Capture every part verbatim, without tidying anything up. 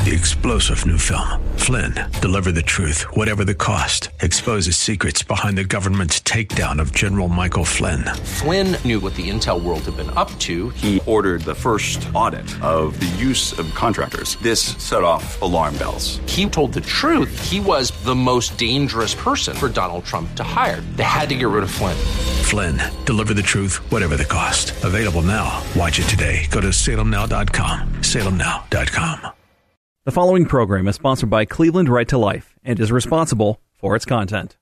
the explosive new film, Flynn, Deliver the Truth, Whatever the Cost, exposes secrets behind the government's takedown of General Michael Flynn. Flynn knew what the intel world had been up to. He ordered the first audit of the use of contractors. This set off alarm bells. He told the truth. He was the most dangerous person for Donald Trump to hire. They had to get rid of Flynn. Flynn, Deliver the Truth, Whatever the Cost. Available now. Watch it today. Go to salem now dot com. salem now dot com. The following program is sponsored by Cleveland Right to Life and is responsible for its content.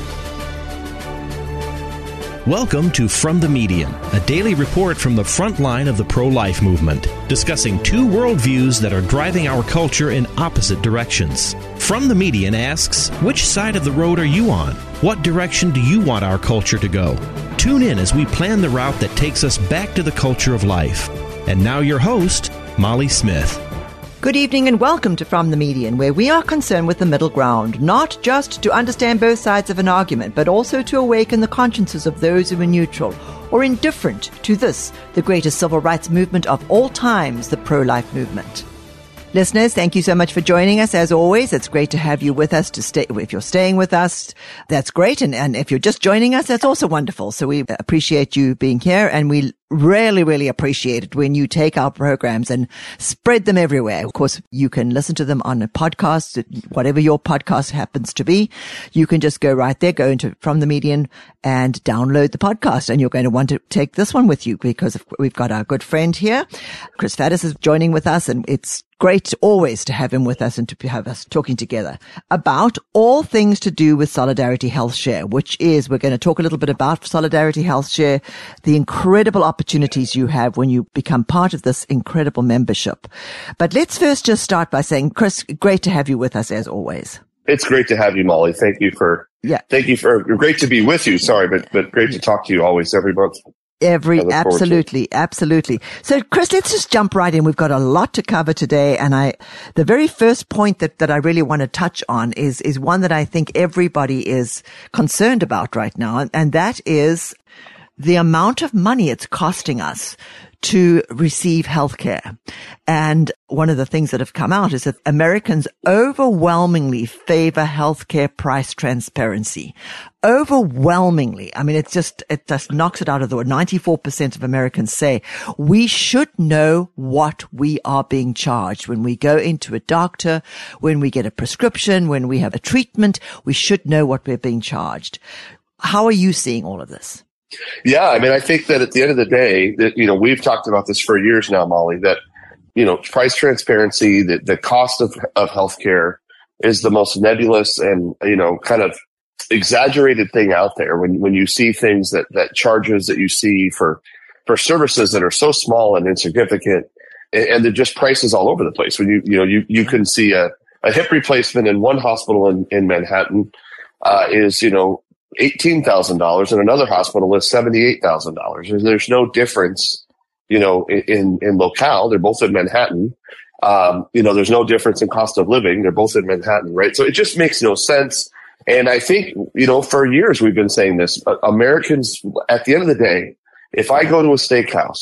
Welcome to From the Median, a daily report from the front line of the pro-life movement, discussing two worldviews that are driving our culture in opposite directions. From the Median asks, which side of the road are you on? What direction do you want our culture to go? Tune in as we plan the route that takes us back to the culture of life. And now your host, Molly Smith. Good evening and welcome to From the Median, where we are concerned with the middle ground, not just to understand both sides of an argument, but also to awaken the consciences of those who are neutral or indifferent to this, the greatest civil rights movement of all times, the pro-life movement. Listeners, thank you so much for joining us. As always, it's great to have you with us. To stay, if you're staying with us, that's great. And, and if you're just joining us, that's also wonderful. So we appreciate you being here, and we really, really appreciate it when you take our programs and spread them everywhere. Of course, you can listen to them on a podcast, whatever your podcast happens to be. You can just go right there, go into From the Median and download the podcast. And you're going to want to take this one with you because we've got our good friend here. Chris Faddis is joining with us, and it's great always to have him with us and to have us talking together about all things to do with Solidarity Health Share, which is, we're going to talk a little bit about Solidarity Health Share, the incredible opportunities you have when you become part of this incredible membership. But let's first just start by saying, Chris, great to have you with us as always. It's great to have you, Molly. Thank you for, yeah. Thank you for, great to be with you. Sorry, but, but great to talk to you always every month. Every, absolutely, absolutely. So, Chris, let's just jump right in. We've got a lot to cover today. And I, the very first point that, that I really want to touch on is, is one that I think everybody is concerned about right now. And, and that is the amount of money it's costing us to receive healthcare. And one of the things that have come out is that Americans overwhelmingly favor healthcare price transparency. Overwhelmingly. I mean, it's just, it just knocks it out of the way. ninety-four percent of Americans say we should know what we are being charged. When we go into a doctor, when we get a prescription, when we have a treatment, we should know what we're being charged. How are you seeing all of this? Yeah, I mean, I think that at the end of the day, that, you know, we've talked about this for years now, Molly, that, you know, price transparency, the, the cost of, of healthcare is the most nebulous and, you know, kind of exaggerated thing out there. When, when you see things that, that charges that you see for, for services that are so small and insignificant, and, and they're just prices all over the place. When you, you know, you, you can see a, a hip replacement in one hospital in, in Manhattan, uh, is, you know, eighteen thousand dollars, and another hospital is seventy-eight thousand dollars. There's no difference, you know, in, in locale. They're both in Manhattan. Um, you know, there's no difference in cost of living. They're both in Manhattan, right? So it just makes no sense. And I think, you know, for years we've been saying this, but Americans, at the end of the day, if I go to a steakhouse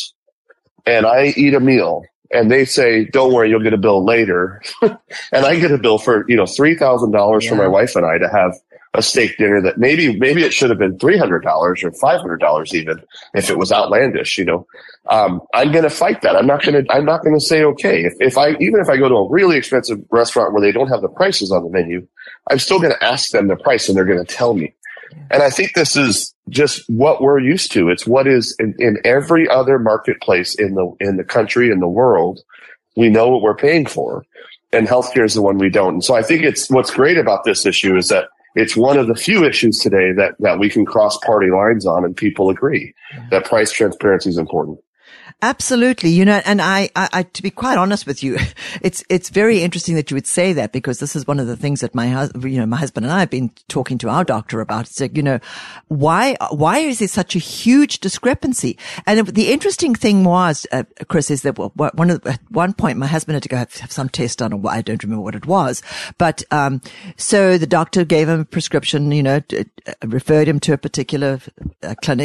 and I eat a meal and they say, don't worry, you'll get a bill later, and I get a bill for, you know, three thousand dollars yeah. for my wife and I to have a steak dinner that maybe, maybe it should have been three hundred dollars or five hundred dollars even if it was outlandish, you know, um, I'm going to fight that. I'm not going to, I'm not going to say, okay, if, if I, even if I go to a really expensive restaurant where they don't have the prices on the menu, I'm still going to ask them the price and they're going to tell me. And I think this is just what we're used to. It's what is in, in every other marketplace in the, in the country, in the world. We know what we're paying for, and healthcare is the one we don't. And so I think it's, what's great about this issue is that it's one of the few issues today that, that we can cross party lines on and people agree that price transparency is important. Absolutely. You know, and I, I, I, to be quite honest with you, it's, it's very interesting that you would say that, because this is one of the things that my husband, you know, my husband and I have been talking to our doctor about. It's like, you know, why, why is there such a huge discrepancy? And the interesting thing was, uh, Chris, is that one of the, at one point my husband had to go have, have some test done, or I don't remember what it was. But, um, so the doctor gave him a prescription, you know, referred him to a particular uh, clinic, and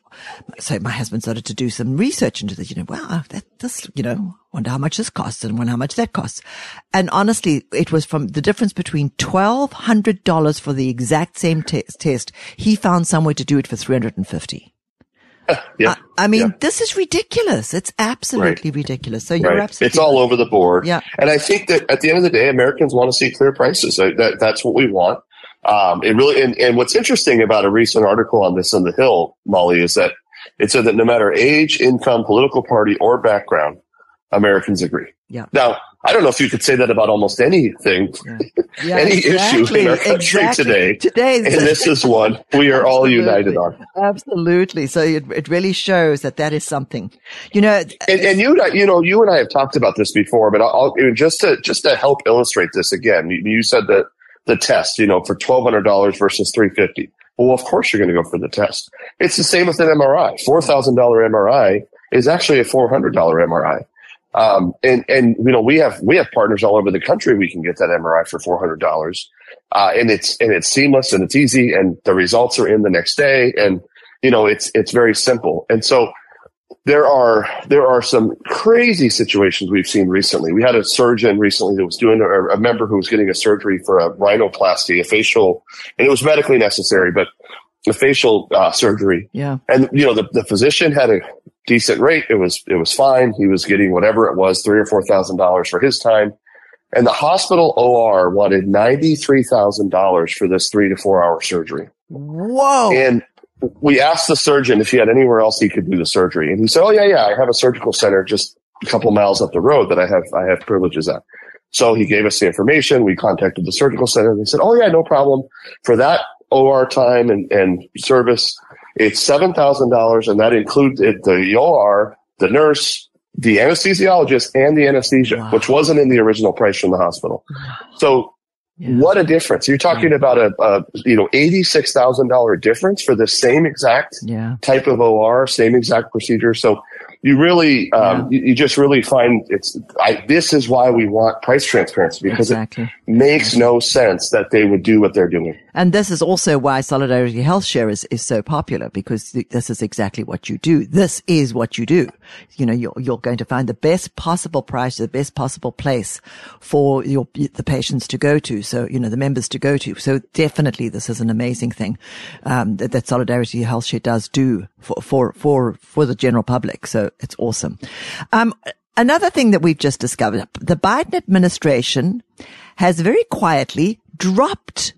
so my husband started to do some research into this, you know, wow, that, this, you know, wonder how much this costs and wonder how much that costs. And honestly, it was from the difference between twelve hundred dollars for the exact same t- test. He found somewhere to do it for three hundred fifty dollars. Yeah. I, I mean, yeah. this is ridiculous. It's absolutely right. ridiculous. So you're right. absolutely It's all over the board. Yeah. And I think that at the end of the day, Americans want to see clear prices. That, that's what we want. Um, it really, and, and what's interesting about a recent article on this on the Hill, Molly, is that it said that no matter age, income, political party, or background, Americans agree. Yeah. Now, I don't know if you could say that about almost anything, yeah. Yeah, any exactly, issue in our country exactly. today. Today, and this is one we are all united on. Absolutely. So it, it really shows that that is something, you know. And, and you, you know, you and I have talked about this before, but I'll, just to just to help illustrate this again, you, you said that the test, you know, for twelve hundred dollars versus three hundred fifty dollars. Well, of course you're going to go for the test. It's the same with an M R I. four thousand dollars M R I is actually a four hundred dollars M R I. Um, and, and, you know, we have, we have partners all over the country. We can get that M R I for four hundred dollars. Uh, and it's, and it's seamless and it's easy and the results are in the next day. And, you know, it's, it's very simple. And so there are, there are some crazy situations we've seen recently. We had a surgeon recently that was doing a, a member who was getting a surgery for a rhinoplasty, a facial, and it was medically necessary, but a facial, uh, surgery. Yeah. And, you know, the, the physician had a decent rate. It was, it was fine. He was getting whatever it was, three or four thousand dollars for his time. And the hospital O R wanted ninety-three thousand dollars for this three to four hour surgery. Whoa. And we asked the surgeon if he had anywhere else he could do the surgery. And he said, oh yeah, yeah, I have a surgical center just a couple miles up the road that I have, I have privileges at. So he gave us the information. We contacted the surgical center and they said, oh yeah, no problem. For that O R time and, and service, it's seven thousand dollars, and that includes the O R, the nurse, the anesthesiologist, and the anesthesia, wow. which wasn't in the original price from the hospital. So yeah. what a difference. You're talking yeah. about a, a you know eighty-six thousand dollars difference for the same exact yeah. type of O R, same exact procedure. So you really, um, yeah. you, you just really find it's, I, this is why we want price transparency, because exactly. it makes no sense that they would do what they're doing. And this is also why Solidarity Health Share is, is so popular, because this is exactly what you do. This is what you do. You know, you're, you're going to find the best possible price, the best possible place for your, the patients to go to. So, you know, the members to go to. So definitely this is an amazing thing, um, that, that Solidarity Health Share does do for, for, for, for the general public. So it's awesome. Um, another thing that we've just discovered, the Biden administration has very quietly dropped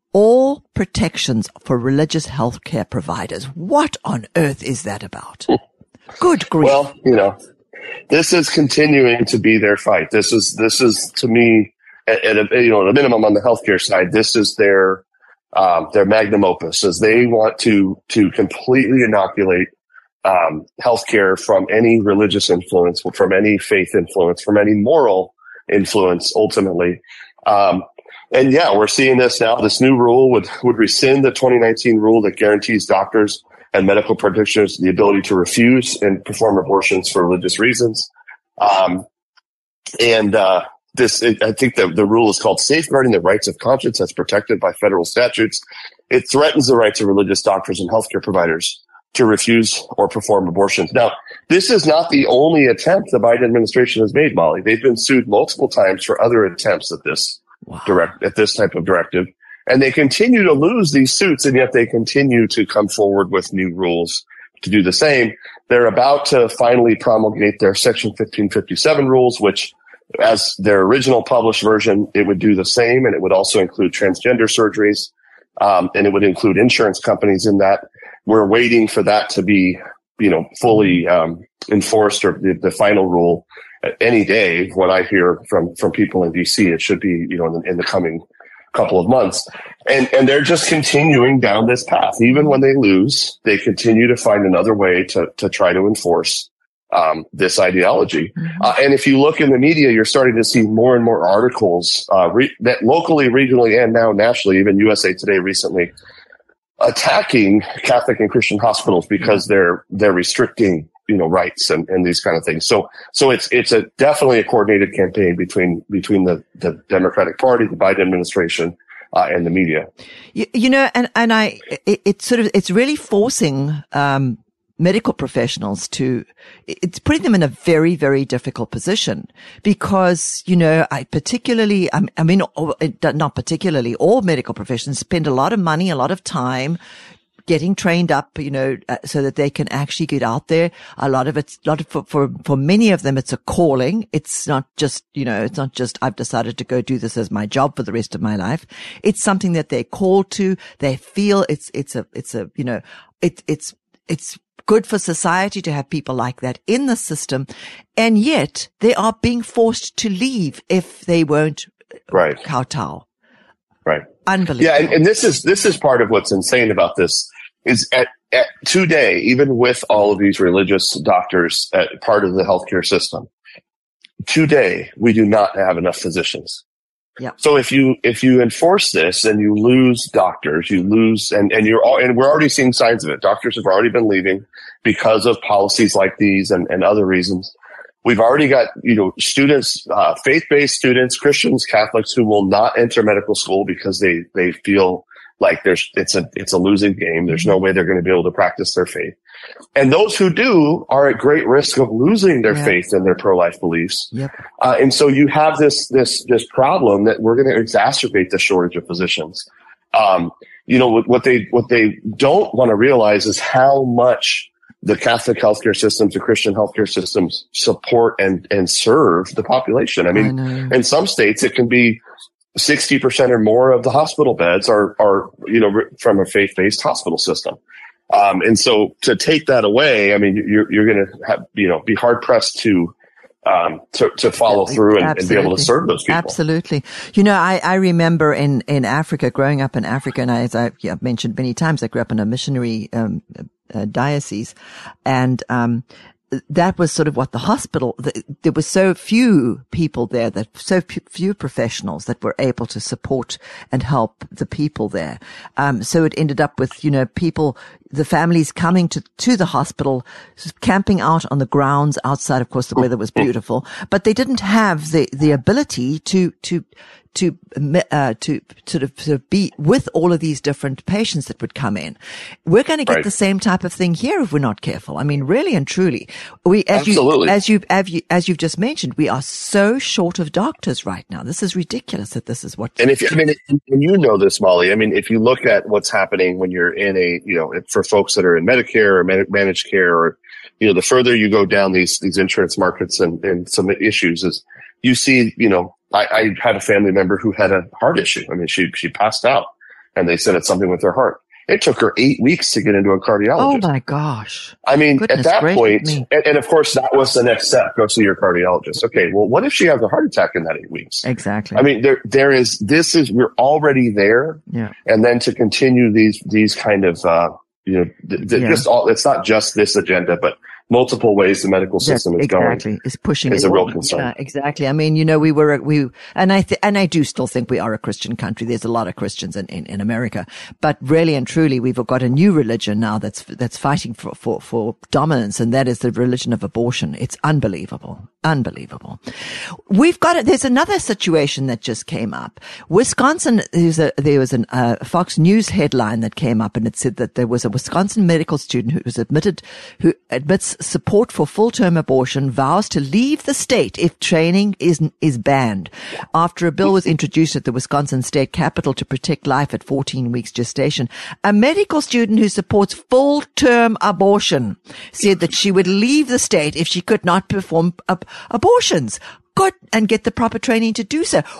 all protections for religious health care providers. What on earth is that about? Good grief. Well, you know, this is continuing to be their fight. This is, this is to me, at, at a, you know, at a minimum on the healthcare side, this is their, um, their magnum opus, as they want to, to completely inoculate um, healthcare from any religious influence, from any faith influence, from any moral influence, ultimately. Um, and yeah, we're seeing this now. This new rule would, would rescind the twenty nineteen rule that guarantees doctors and medical practitioners the ability to refuse and perform abortions for religious reasons. Um, and, uh, this, it, I think the, the rule is called Safeguarding the Rights of Conscience, that's protected by federal statutes. It threatens the rights of religious doctors and healthcare providers to refuse or perform abortions. Now, this is not the only attempt the Biden administration has made, Molly. They've been sued multiple times for other attempts at this wow. direct, at this type of directive. And they continue to lose these suits, and yet they continue to come forward with new rules to do the same. They're about to finally promulgate their Section fifteen fifty-seven rules, which, as their original published version, it would do the same, and it would also include transgender surgeries, um, and it would include insurance companies in that. We're waiting for that to be, you know, fully um, enforced, or the, the final rule any day. What I hear from from people in D C, it should be, you know, in the, in the coming couple of months. And and they're just continuing down this path. Even when they lose, they continue to find another way to to try to enforce um, this ideology. Mm-hmm. Uh, and if you look in the media, you're starting to see more and more articles uh, re- that locally, regionally, and now nationally, even U S A Today recently, attacking Catholic and Christian hospitals because they're they're restricting, you know, rights and, and these kind of things. So so it's it's a definitely a coordinated campaign between between the, the Democratic Party, the Biden administration, uh, and the media. You, you know, and and I it, it's sort of it's really forcing um medical professionals to, it's putting them in a very, very difficult position because, you know, I particularly, I mean, not particularly, all medical professions spend a lot of money, a lot of time getting trained up, you know, uh, so that they can actually get out there. A lot of it's, a lot of, for, for, for many of them, it's a calling. It's not just, you know, it's not just, I've decided to go do this as my job for the rest of my life. It's something that they're called to. They feel it's, it's a, it's a, you know, it, it's, it's good for society to have people like that in the system. And yet they are being forced to leave if they won't right. kowtow. Right. Unbelievable. Yeah. And, and this is, this is part of what's insane about this is at, at today, even with all of these religious doctors at part of the healthcare system, today we do not have enough physicians. Yeah. So if you, if you enforce this and you lose doctors, you lose, and, and you're all, and we're already seeing signs of it. Doctors have already been leaving because of policies like these and, and other reasons. We've already got, you know, students, uh, faith-based students, Christians, Catholics who will not enter medical school because they, they feel like there's, it's a, it's a losing game. There's no way they're going to be able to practice their faith. And those who do are at great risk of losing their yeah. faith and their pro-life beliefs. Yep. Uh, and so you have this, this, this problem that we're going to exacerbate the shortage of physicians. Um, you know, what, what they, what they don't want to realize is how much the Catholic healthcare systems, the Christian healthcare systems support and, and serve the population. I mean, I in some states, it can be sixty percent or more of the hospital beds are, are, you know, from a faith-based hospital system. Um, and so to take that away, I mean, you're, you're going to have, you know, be hard pressed to, um, to, to follow through and, and be able to serve those people. Absolutely. You know, I, I remember in, in Africa, growing up in Africa, and I, as I've yeah, mentioned many times, I grew up in a missionary, um, uh, diocese, and, um, that was sort of what the hospital, the, there were so few people there, that so few professionals that were able to support and help the people there. Um, so it ended up with, you know, people, the families coming to, to the hospital, camping out on the grounds outside. Of course, the weather was beautiful, but they didn't have the, the ability to, to, to, uh, to sort of, sort of be with all of these different patients that would come in. We're going to get right. the same type of thing here if we're not careful. I mean, really and truly, we, as Absolutely. you, as you, as you, as you've just mentioned, we are so short of doctors right now. This is ridiculous that this is what. And if, I mean, and you know this, Molly, I mean, if you look at what's happening when you're in a, you know, for folks that are in Medicare or man- managed care, or, you know, the further you go down these, these insurance markets and, and some issues is you see, you know, I, I had a family member who had a heart issue. I mean, she, she passed out and they said it's something with her heart. It took her eight weeks to get into a cardiologist. Oh my gosh. I mean, Goodness at that point, me. and, and of course that was the next step, go see your cardiologist. Okay. Well, what if she has a heart attack in that eight weeks? Exactly. I mean, there, there is, this is, we're already there. Yeah. And then to continue these, these kind of, uh, you know, th- th- Yeah. just all, it's not just this agenda, but multiple ways the medical system Yes, is going. exactly. Is pushing is it. a real concern. Yeah, exactly. I mean, you know, we were, we, and I, th- and I do still think we are a Christian country. There's a lot of Christians in, in, in America, but really and truly, we've got a new religion now that's, that's fighting for, for, for dominance. And that is the religion of abortion. It's unbelievable. Unbelievable. We've got it. There's another situation that just came up. Wisconsin, there's a, there was a uh, Fox News headline that came up, and it said that there was a Wisconsin medical student who was admitted, who admits support for full-term abortion, vows to leave the state if training is, is banned. After a bill was introduced at the Wisconsin state capitol to protect life at fourteen weeks gestation, a medical student who supports full-term abortion said that she would leave the state if she could not perform ab- abortions. Good, and get the proper training to do so.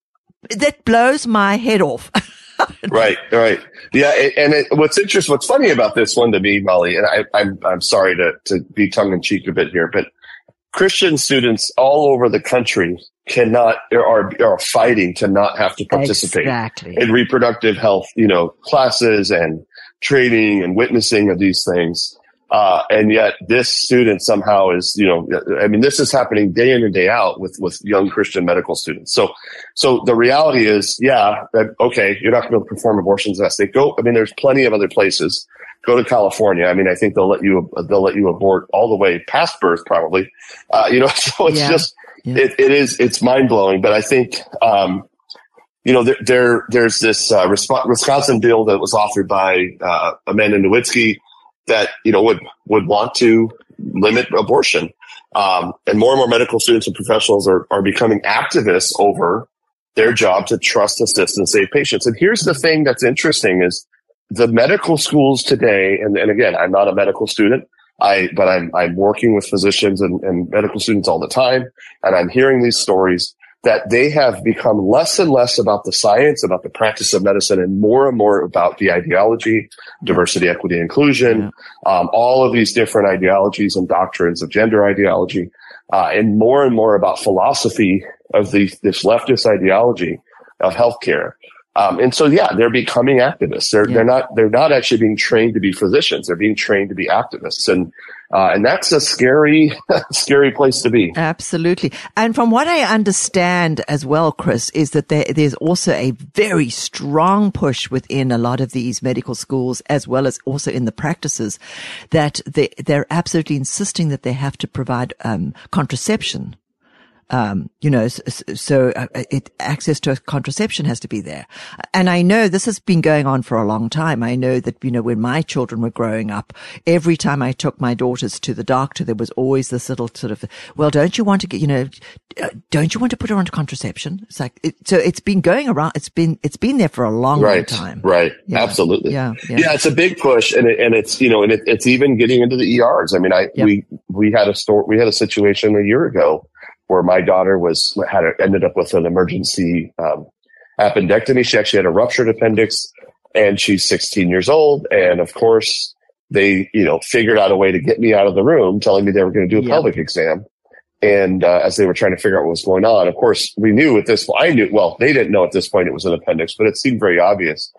That blows my head off. Right, right. Yeah, it, and it, what's interesting, what's funny about this one to me, Molly, and I, I'm I'm sorry to, to be tongue in cheek a bit here, but Christian students all over the country cannot are are fighting to not have to participate exactly. in reproductive health, you know, classes and training and witnessing of these things. Uh, and yet this student somehow is, you know, I mean, this is happening day in and day out with, with young Christian medical students. So, so the reality is, yeah, that, okay, you're not going to be able to perform abortions in that state. Go, I mean, there's plenty of other places. Go to California. I mean, I think they'll let you, they'll let you abort all the way past birth, probably. Uh, you know, so it's yeah. just, yeah. it, it is, it's mind blowing. But I think, um, you know, there, there there's this, uh, Wisconsin bill that was authored by, uh, Amanda Nowitzki. that, you know, would, would want to limit abortion. Um, and more and more medical students and professionals are, are becoming activists over their job to trust, assist, and save patients. And here's the thing that's interesting is the medical schools today, and, and again, I'm not a medical student, I, but I'm, I'm working with physicians and, and medical students all the time, and I'm hearing these stories that they have become less and less about the science, about the practice of medicine, and more and more about the ideology, diversity, equity, inclusion, yeah. um, all of these different ideologies and doctrines of gender ideology, uh, and more and more about philosophy of the, this leftist ideology of healthcare. Um, and so, yeah, they're becoming activists. They're, yeah. they're not, they're not actually being trained to be physicians. They're being trained to be activists. And, uh, and that's a scary, scary place to be. Absolutely. And from what I understand as well, Chris, is that there, there's also a very strong push within a lot of these medical schools, as well as also in the practices, that they, they're absolutely insisting that they have to provide, um, contraception. Um, you know, so, so uh, it, access to contraception has to be there. And I know this has been going on for a long time. I know that, you know, when my children were growing up, every time I took my daughters to the doctor, there was always this little sort of, well, don't you want to get, you know, don't you want to put her on contraception? It's like, it, so it's been going around. It's been, it's been there for a long, right, long time. Right. Yeah. Absolutely. Yeah, yeah. Yeah. It's a big push, and it, and it's, you know, and it, it's even getting into the E Rs. I mean, I, yeah. we, we had a store, we had a situation a year ago where my daughter was had a, ended up with an emergency um, appendectomy. She actually had a ruptured appendix, and she's sixteen years old. And of course, they you know figured out a way to get me out of the room, telling me they were going to do a yep. pelvic exam. And uh, as they were trying to figure out what was going on, of course, we knew at this point. I knew well, they didn't know at this point it was an appendix, but it seemed very obvious.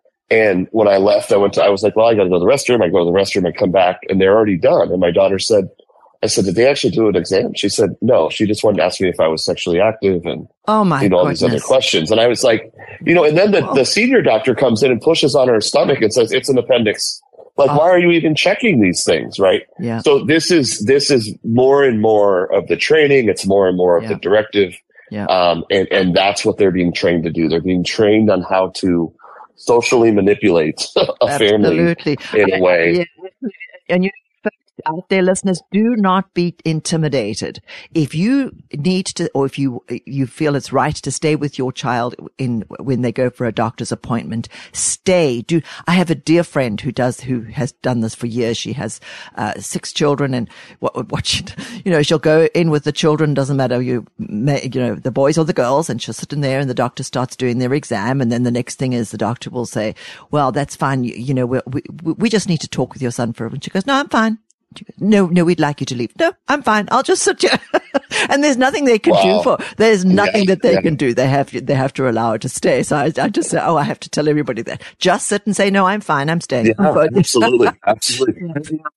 And when I left, I went to I was like, well, I got to go to the restroom. I go to the restroom. I come back, and they're already done. And my daughter said, I said, did they actually do an exam? She said, no. She just wanted to ask me if I was sexually active and, oh my you know, all goodness. these other questions. And I was like, you know, and then the, the senior doctor comes in and pushes on her stomach and says, it's an appendix. Like, oh. why are you even checking these things? Right. Yeah. So this is, this is more and more of the training. It's more and more of yeah. the directive. Yeah. Um, and, and that's what they're being trained to do. They're being trained on how to socially manipulate a Absolutely. family in a way. Yeah. And you, out there, listeners, do not be intimidated. If you need to, or if you you feel it's right to stay with your child in when they go for a doctor's appointment, stay. Do I have a dear friend who does who has done this for years? She has uh, six children, and what what she, you know, she'll go in with the children. Doesn't matter you you know the boys or the girls, and she'll sit in there, and the doctor starts doing their exam, and then the next thing is the doctor will say, "Well, that's fine. You, you know, we we we just need to talk with your son for." And she goes, "No, I'm fine." No, no, we'd like you to leave. No, I'm fine. I'll just sit here. And there's nothing they can wow. do for, there's nothing yeah, that they yeah. can do. They have, they have to allow her to stay. So I, I just say, oh, I have to tell everybody that. Just sit and say, no, I'm fine. I'm staying. Yeah, absolutely. Absolutely.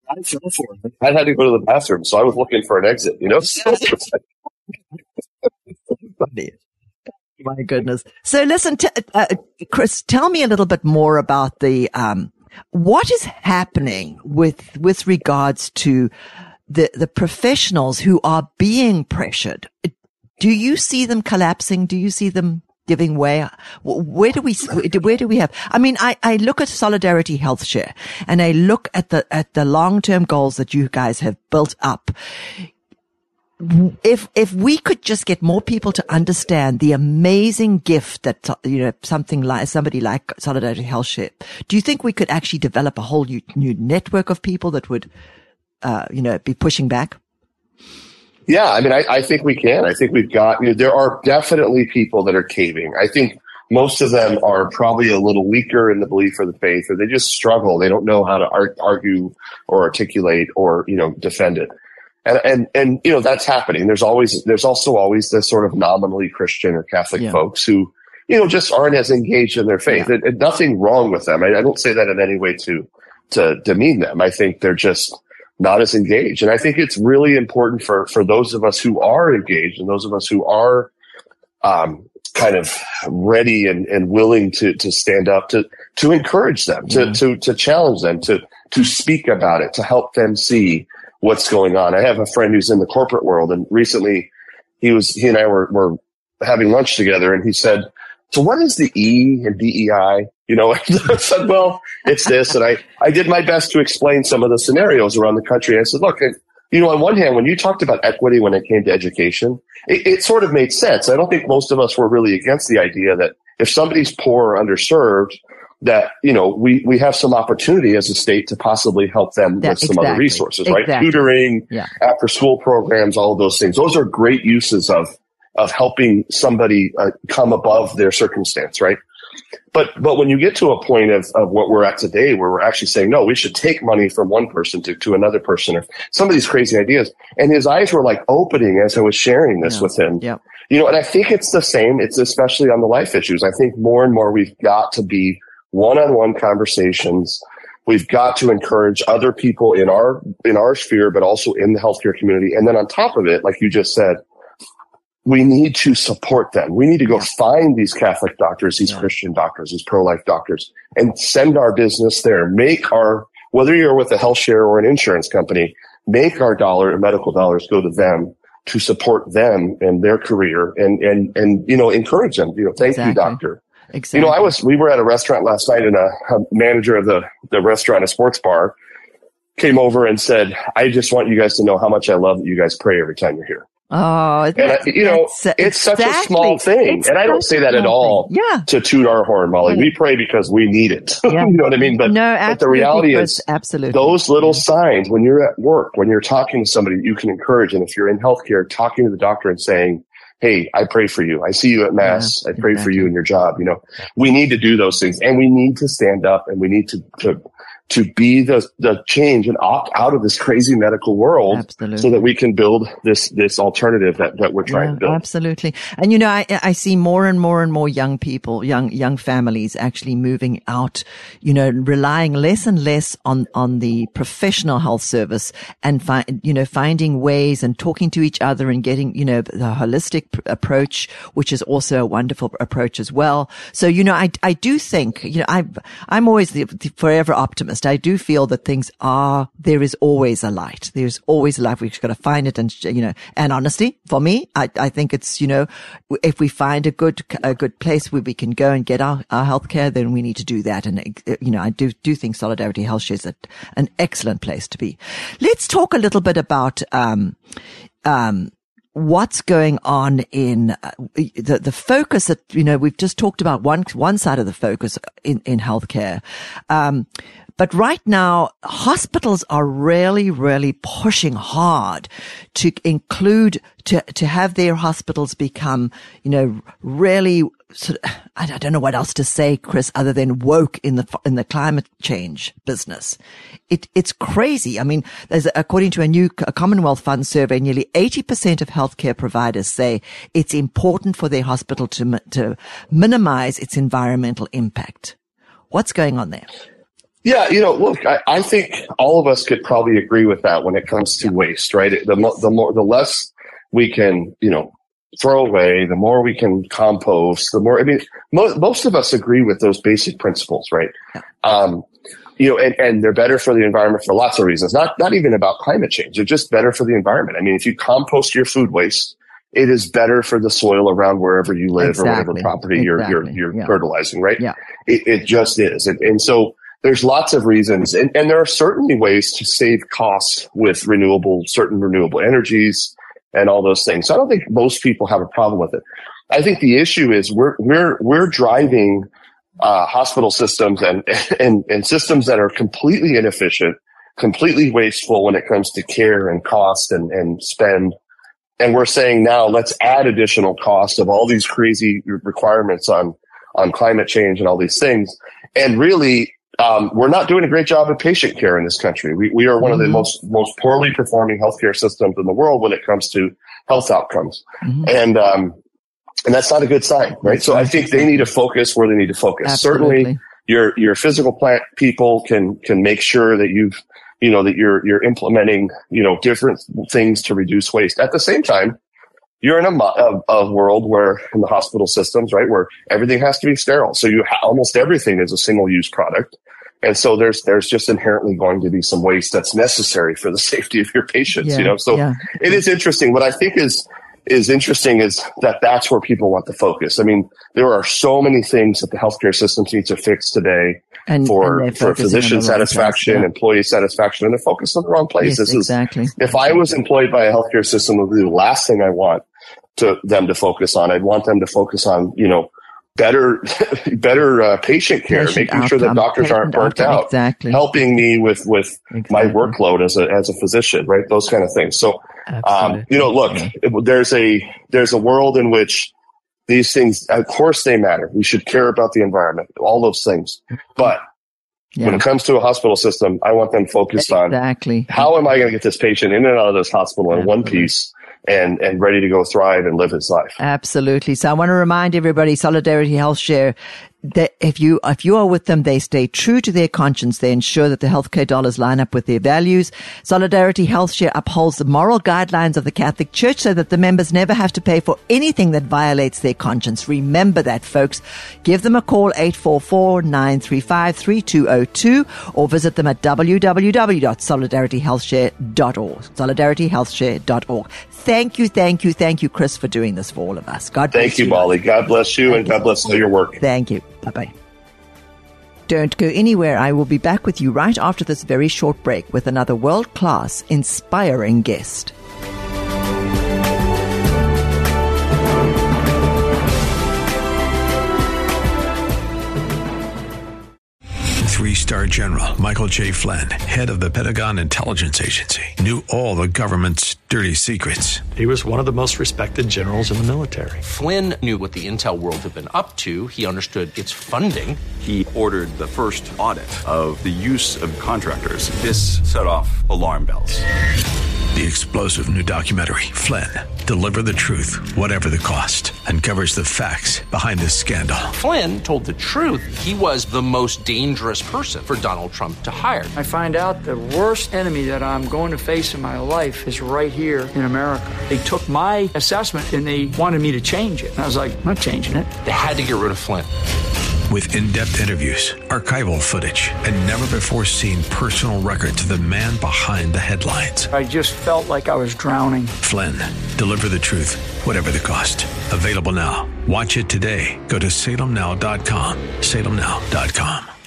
I had to go to the bathroom, so I was looking for an exit, you know? Funny. My goodness. So listen, t- uh, Chris, tell me a little bit more about the, um, what is happening with, with regards to the, the professionals who are being pressured? Do you see them collapsing? Do you see them giving way? Where do we, where do we have, I mean, I, I look at Solidarity Health Share, and I look at the, at the long-term goals that you guys have built up. If, if we could just get more people to understand the amazing gift that, you know, something like, somebody like Solidarity Health Share, do you think we could actually develop a whole new, new network of people that would, uh, you know, be pushing back? Yeah. I mean, I, I think we can. I think we've got, you know, there are definitely people that are caving. I think most of them are probably a little weaker in the belief or the faith, or they just struggle. They don't know how to ar- argue or articulate or, you know, defend it. And, and, and, you know, that's happening. There's always, there's also always this sort of nominally Christian or Catholic yeah. folks who, you know, just aren't as engaged in their faith. Yeah. And, and nothing wrong with them. I, I don't say that in any way to, to demean them. I think they're just not as engaged. And I think it's really important for, for those of us who are engaged and those of us who are, um, kind of ready and, and willing to, to stand up to, to encourage them, to, yeah. to, to challenge them, to, to speak about it, to help them see what's going on. I have a friend who's in the corporate world, and recently he was, he and I were, were having lunch together, and he said, so what is the E and D E I? You know, I said, well, it's this. And I, I did my best to explain some of the scenarios around the country. I said, look, you know, on one hand, when you talked about equity when it came to education, it, it sort of made sense. I don't think most of us were really against the idea that if somebody's poor or underserved, that, you know, we, we have some opportunity as a state to possibly help them that, with some exactly, other resources, right? exactly. Tutoring, yeah. after school programs, all of those things. Those are great uses of, of helping somebody uh, come above their circumstance, right? But, but when you get to a point of, of what we're at today, where we're actually saying, no, we should take money from one person to, to another person, or some of these crazy ideas. And his eyes were like opening as I was sharing this yeah. with him. Yeah. You know, and I think it's the same. It's especially on the life issues. I think more and more we've got to be one-on-one conversations. We've got to encourage other people in our, in our sphere, but also in the healthcare community. And then on top of it, like you just said, we need to support them. We need to go yeah. find these Catholic doctors, these yeah. Christian doctors, these pro-life doctors, and send our business there. Make our, whether you're with a health share or an insurance company, make our dollar and medical dollars go to them to support them and their career, and, and, and, you know, encourage them. You know, thank exactly. you, doctor. Exactly. You know, I was, we were at a restaurant last night, and a, a manager of the, the restaurant, a sports bar, came over and said, I just want you guys to know how much I love that you guys pray every time you're here. Oh, and I, you know, it's exactly. such a small thing. It's and I don't say that at all yeah. to toot our horn, Molly. Yeah. We pray because we need it. Yeah. You know what I mean? But, no, but the reality is absolutely. those little yeah. signs, when you're at work, when you're talking to somebody, you can encourage. And if you're in healthcare, talking to the doctor and saying, hey, I pray for you. I see you at mass. Yeah, I pray exactly. for you in your job. You know, we need to do those things, and we need to stand up, and we need to, to, to be the, the change and opt out of this crazy medical world. Absolutely. So that we can build this, this alternative that, that we're trying yeah, to build. Absolutely. And, you know, I, I see more and more and more young people, young, young families actually moving out, you know, relying less and less on, on the professional health service, and find, you know, finding ways and talking to each other and getting, you know, the holistic pr- approach, which is also a wonderful approach as well. So, you know, I, I do think, you know, I, I'm always the, the forever optimist. I do feel that things are, there is always a light. There's always a light. We've got to find it. And, you know, and honestly, for me, I, I think it's, you know, if we find a good, a good place where we can go and get our, our healthcare, then we need to do that. And, you know, I do, do think Solidarity Health Share is a, an excellent place to be. Let's talk a little bit about, um, um, what's going on in uh, the the focus that, you know, we've just talked about one one side of the focus in in healthcare, um but right now hospitals are really really pushing hard to include to to have their hospitals become, you know, really sort of, I don't know what else to say, Chris, other than woke in the in the climate change business. It it's crazy. I mean, there's according to a new a Commonwealth Fund survey, nearly eighty percent of healthcare providers say it's important for their hospital to to minimize its environmental impact. What's going on there? Yeah, you know, look, I, I think all of us could probably agree with that when it comes to waste, right? The mo- the more the less we can, you know, throw away, the more we can compost, the more, I mean, mo- most of us agree with those basic principles, right? Yeah. Um, you know, and, and they're better for the environment for lots of reasons, not, not even about climate change. They're just better for the environment. I mean, if you compost your food waste, it is better for the soil around wherever you live exactly. or whatever property exactly. you're, you're, you're yeah. fertilizing, right? Yeah. It, it just is. And, and so there's lots of reasons, and, and there are certainly ways to save costs with renewable, certain renewable energies, and all those things. So I don't think most people have a problem with it. I think the issue is we're we're we're driving uh hospital systems and and and systems that are completely inefficient, completely wasteful when it comes to care and cost and and spend. And we're saying now let's add additional cost of all these crazy requirements on on climate change and all these things. And really, Um, we're not doing a great job of patient care in this country. We, we are one mm-hmm. of the most, most poorly performing healthcare systems in the world when it comes to health outcomes. Mm-hmm. And, um, and that's not a good sign, right? So I think they need to focus where they need to focus. Absolutely. Certainly your, your physical plant people can, can make sure that you've, you know, that you're, you're implementing, you know, different things to reduce waste. At the same time, you're in a, a, a world where in the hospital systems, right, where everything has to be sterile. So you ha- almost everything is a single use product. And so there's, there's just inherently going to be some waste that's necessary for the safety of your patients, yeah, you know? So yeah. it is interesting. What I think is, is interesting is that that's where people want to focus. I mean, there are so many things that the healthcare system needs to fix today and, for, and for physician satisfaction, place, yeah. employee satisfaction, and they're focused on the wrong place. Yes, this exactly. is, if I was employed by a healthcare system, it would be the last thing I want to them to focus on. I'd want them to focus on, you know, better, better uh, patient care, patient making outcome, sure that doctors aren't burnt outcome, out, exactly. helping me with with exactly. my workload as a as a physician, right? Those kind of things. So, um, you know, look, it, there's a there's a world in which these things, of course, they matter. We should care about the environment, all those things, but. Yeah. When it comes to a hospital system, I want them focused exactly. on how am I going to get this patient in and out of this hospital in Absolutely. one piece and, and ready to go thrive and live his life. Absolutely. So I want to remind everybody, Solidarity Health Share, that if you, if you are with them, they stay true to their conscience. They ensure that the healthcare dollars line up with their values. Solidarity Health Share upholds the moral guidelines of the Catholic Church so that the members never have to pay for anything that violates their conscience. Remember that, folks. Give them a call, eight four four, nine three five, three two zero two, or visit them at w w w dot solidarity health share dot org. solidarity health share dot org. Thank you, thank you, thank you, Chris, for doing this for all of us. God bless you. Thank you, Molly. God bless you, and God bless all your work. Thank you. Bye-bye. Don't go anywhere. I will be back with you right after this very short break with another world-class, inspiring guest. Three-star General Michael J. Flynn, head of the Pentagon Intelligence Agency, knew all the government's dirty secrets. He was one of the most respected generals in the military. Flynn knew what the intel world had been up to. He understood its funding. He ordered the first audit of the use of contractors. This set off alarm bells. The explosive new documentary, Flynn, Deliver the Truth, Whatever the Cost, uncovers the facts behind this scandal. Flynn told the truth. He was the most dangerous person for Donald Trump to hire. I find out the worst enemy that I'm going to face in my life is right here in America. They took my assessment and they wanted me to change it. And I was like, I'm not changing it. They had to get rid of Flynn. With in-depth interviews, archival footage, and never-before-seen personal records of the man behind the headlines. I just felt like I was drowning. Flynn, Deliver the Truth, Whatever the Cost. Available now. Watch it today. Go to salem now dot com. salem now dot com.